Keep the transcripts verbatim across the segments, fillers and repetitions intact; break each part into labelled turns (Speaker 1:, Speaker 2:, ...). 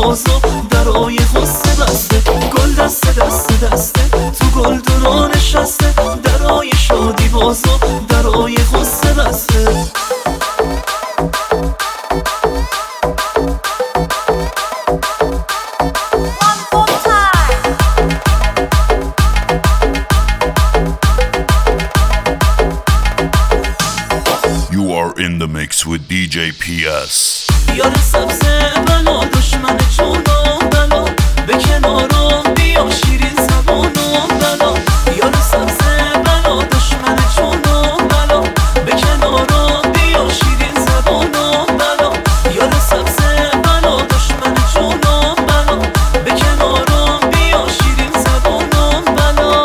Speaker 1: بازو درای غصه بسته، گل دسته دسته دسته تو گلدونا نشسته، درای شادی بازو درای غصه بسته.
Speaker 2: You are in the mix with D J P S.
Speaker 1: یار سبزه بلا دشمن چونم بلا، به کنارم بیا شیرین زبانم بلا. یار سبزه بلا دشمن چونم بلا، به کنارم بیا شیرین زبانم بلا. یار سبزه بلا دشمن چونم بلا، به کنارم بیا شیرین زبانم بلا.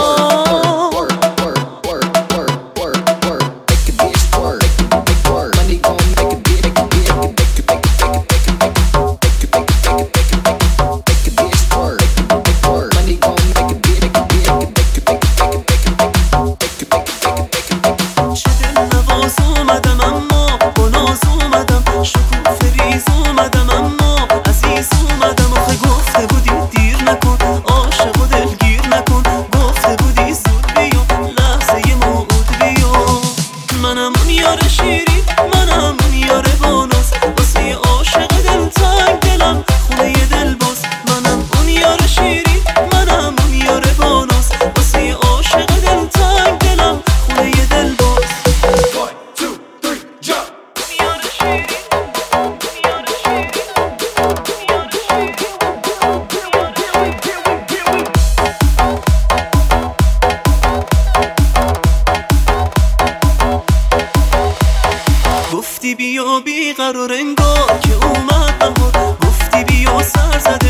Speaker 1: منم اون یار شیرین، منم اون یار باناز، واسه عاشق دل تنگ دلم خونه ی دل باز. منم اون یار شیرین، منم اون یار باناز، واسه عاشق دل تنگ دلم خونه ی دل باز.
Speaker 3: One, two, three, jump!
Speaker 1: اون یار شیرین، اون یار شیرین، اون یار گفتی بیا بیقرار انگار که اومد بهار، گفتی بیا سر زده